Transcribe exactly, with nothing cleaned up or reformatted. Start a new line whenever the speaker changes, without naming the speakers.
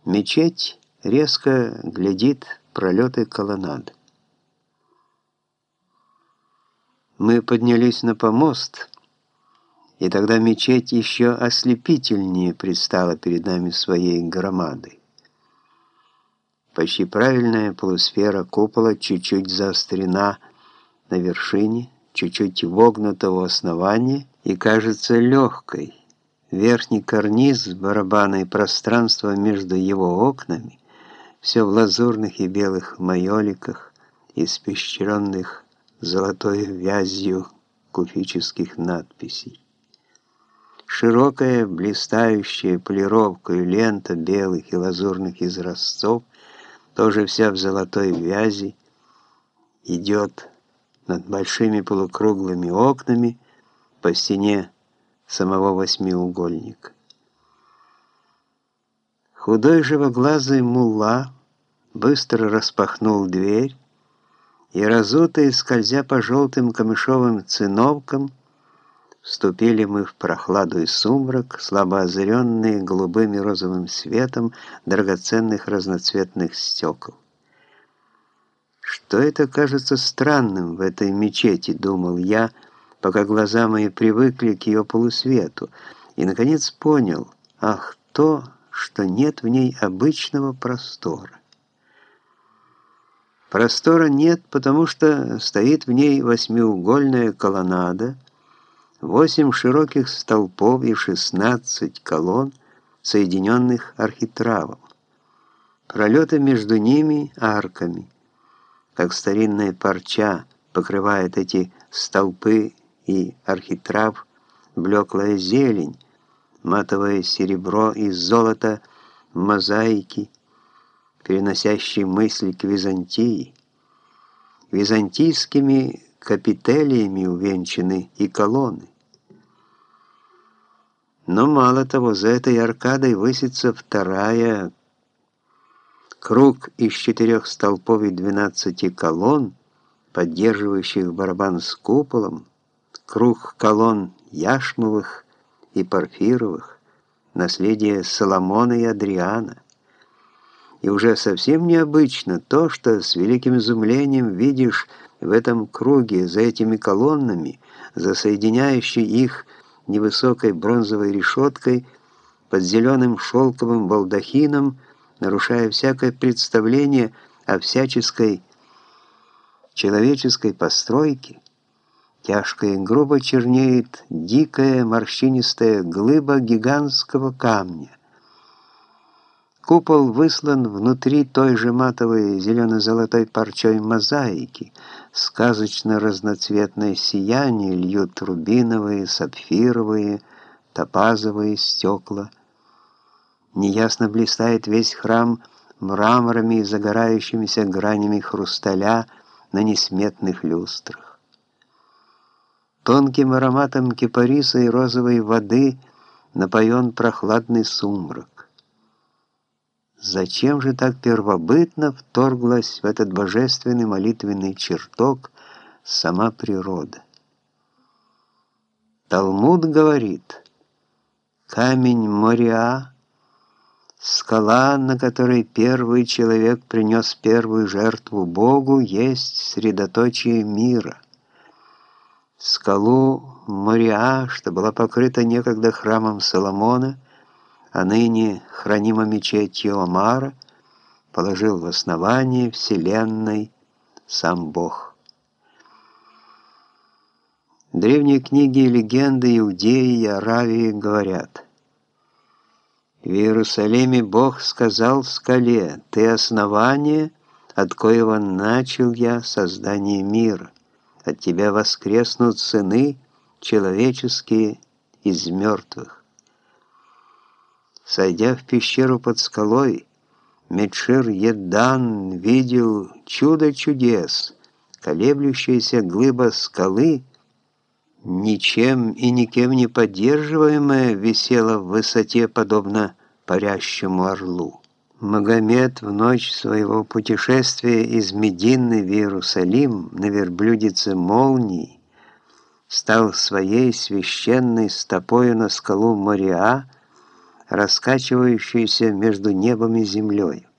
Мечеть резко глядит в пролеты колоннад. Мы поднялись на помост, и тогда мечеть еще ослепительнее предстала перед нами своей громадой. Почти правильная полусфера купола чуть-чуть заострена на вершине, чуть-чуть вогнута у основания и кажется легкой. Верхний карниз барабана и пространство между его окнами все в лазурных и белых майоликах, испещренных золотой вязью куфических надписей. Широкая, блистающая полировкой лента белых и лазурных изразцов, тоже вся в золотой вязи, идет над большими полукруглыми окнами по стене самого восьмиугольника. Худой живоглазый мулла быстро распахнул дверь, и разутые, скользя по желтым камышовым циновкам, вступили мы в прохладу и сумрак, слабо озаренные голубым и розовым светом драгоценных разноцветных стекол. Что это кажется странным в этой мечети, думал я, пока глаза мои привыкли к ее полусвету, и, наконец, понял, ах, то, что нет в ней обычного простора. Простора нет, потому что стоит в ней восьмиугольная колоннада, восемь широких столпов и шестнадцать колонн, соединенных архитравом. Пролеты между ними арками, как старинная парча покрывает эти столпы и архитрав, блеклая зелень, матовое серебро и золото мозаики, переносящие мысли к Византии. Византийскими капителиями увенчаны и колонны. Но мало того, за этой аркадой высится вторая, круг из четырех столпов и двенадцати колонн, поддерживающих барабан с куполом, круг колонн яшмовых и порфировых, наследие Соломона и Адриана. И уже совсем необычно то, что с великим изумлением видишь в этом круге, за этими колоннами, за соединяющей их невысокой бронзовой решеткой, под зеленым шелковым балдахином, нарушая всякое представление о всяческой человеческой постройке, тяжко и грубо чернеет дикая морщинистая глыба гигантского камня. Купол выслан внутри той же матовой зелено-золотой парчой мозаики, сказочно разноцветное сияние льют рубиновые, сапфировые, топазовые стекла. Неясно блистает весь храм мраморами и загорающимися гранями хрусталя на несметных люстрах. Тонким ароматом кипариса и розовой воды напоен прохладный сумрак. Зачем же так первобытно вторглась в этот божественный молитвенный чертог сама природа? Талмуд говорит, камень Мориа, скала, на которой первый человек принес первую жертву Богу, есть средоточие мира. Скалу Мориа, что была покрыта некогда храмом Соломона, а ныне хранима мечетью Омара, положил в основание вселенной сам Бог. Древние книги и легенды Иудеи и Аравии говорят: в Иерусалиме Бог сказал скале: «Ты основание, от коего начал я создание мира. От тебя воскреснут сыны человеческие из мертвых». Сойдя в пещеру под скалой, Медшир-Едан видел чудо чудес. Колеблющаяся глыба скалы, ничем и никем не поддерживаемая, висела в высоте, подобно парящему орлу. Магомед в ночь своего путешествия из Медины в Иерусалим на верблюдице молнии стал своей священной стопою на скалу Мориа, раскачивающуюся между небом и землей.